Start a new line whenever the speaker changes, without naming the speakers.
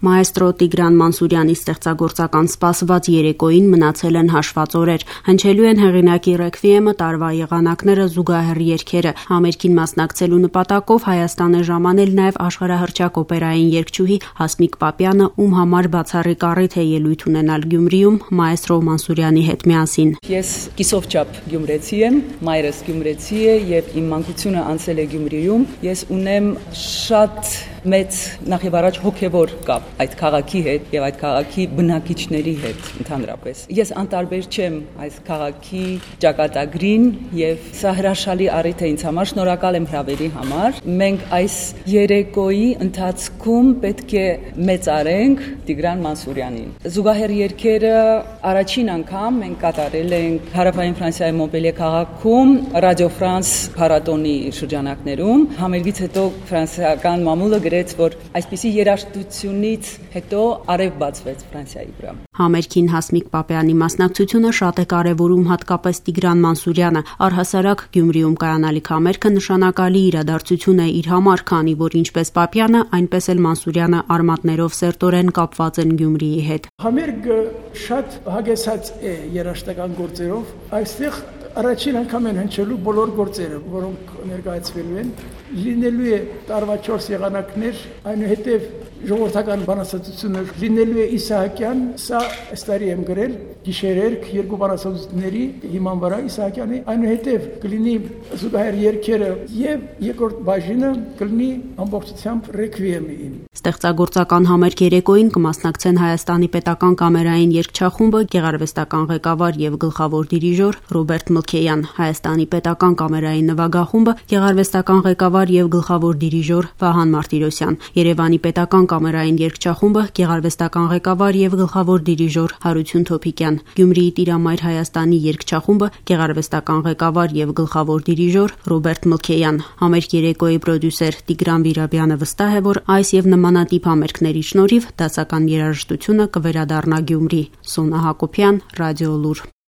Մաեստրո Տիգրան Մանսուրյանի ստեղծագործական սպասված երեկոյին մնացել են հաշված օրեր։ Հնչելու են հեղինակի ռեքվիեմը, տարվա եղանակները, զուգահեռ երգերը։ Համերգին մասնակցելու նպատակով Հայաստան է ժամանել նաև աշխարհահռչակ օպերային երգչուհի Հասմիկ Պապյանը, ում համար բացառիկ առիթ է ելույթ ունենալ Գյումրիում մաեստրո Մանսուրյանի հետ միասին։
Ես կիսով չափ գյումրեցի եմ, մայրս գյումրեցի է եւ իմ մանկությունը անցել է Գյումրիում։ Ես ունեմ շատ մեծ նախևառաջ հոգևոր կապ այդ քաղաքի հետ եւ այդ քաղաքի բնակիչների հետ ընդհանրապես։ Ես անտարբեր չեմ այս քաղաքի ճակատագրին եւ սա հրաշալի առիթ է ինձ համար, շնորհակալ եմ հրավերի համար։ Մենք այս երեկոյի ընթացքում պետք է մեծարենք Տիգրան Մանսուրյանին։ Զուգահեռ երգերը առաջին անգամ մենք կատարել ենք Հարավային Ֆրանսիայի Մոնպելիե քաղաքում Ռադիո Ֆրանս փառատոնի շրջանակներում։ Համերգից հետո ֆրանսիական մամուլը գրեց, որ այսպիսի երաժշտությունից հետո արև բացվեց Ֆրանսիայի վրա։
Համերգին Հասմիկ Պապյանի մասնակցությունը շատ է կարևորում հատկապես Տիգրան Մանսուրյանը։ Առհասարակ Գյումրիում կայանալիք համերգը նշանակալի իրադարձություն է իր համար, քանի որ ինչպես Պապյանը, այնպես էլ Մանսուրյանը արմատներով սերտորեն կապված են Գյումրիի հետ։
Համերգը շատ հագեցած է երաժշտական գործերով։ Այստեղ առաջին անգամ են հնչելու բոլոր գործերը, որոնք ներկայացվելու են, լինելու է տարվա 4 եղանակներ, այնուհետև ժողովրդական բանաստեղծություններ, լինելու է Իսահակյան, սա այս տարի եմ գրել, գիշերերք երկու բանաստեղծությունների հիման վրա Իսահակյանի, այնուհետև կլինի զուգահեռ երգերը եւ երկրորդ բաժինը կլինի ամբողջությամբ ռեքվիեմը իմ։
Ստեղծագործական համերգ երեկոյին կմասնակցեն Հայաստանի պետական կամերային երգչախումբը, գեղարվեստական ղեկավար եւ գլխավոր դիրիժոր Ռոբերտ Մլքեյան, Հայաստանի պետական կամերային նվագախումբը, գեղարվեստական ղեկավար եւ գլխավոր դիրիժոր Վահան Մարտիրոսյան, Երևանի պետական կամերային երգչախումբը, գեղարվեստական ղեկավար եւ գլխավոր դիրիժոր Հարություն Թոփիկյան, Գյումրիի Տիրամայր Հայաստանի երգչախումբը, գեղարվեստական ղեկավար եւ գլխավոր դիրիժոր Ռոբերտ Մլքեյան։ Համերգ երեկոյի պրոդյուսեր Տիգրան Բիրաբյանը վստահ է, որ այս եւ նմանատիպ համերգների շնորհիվ դասական երաժշտությունը կվերադառնա Գյումրի։ Սոնա Հակոբյան, Ռադիո Լուր։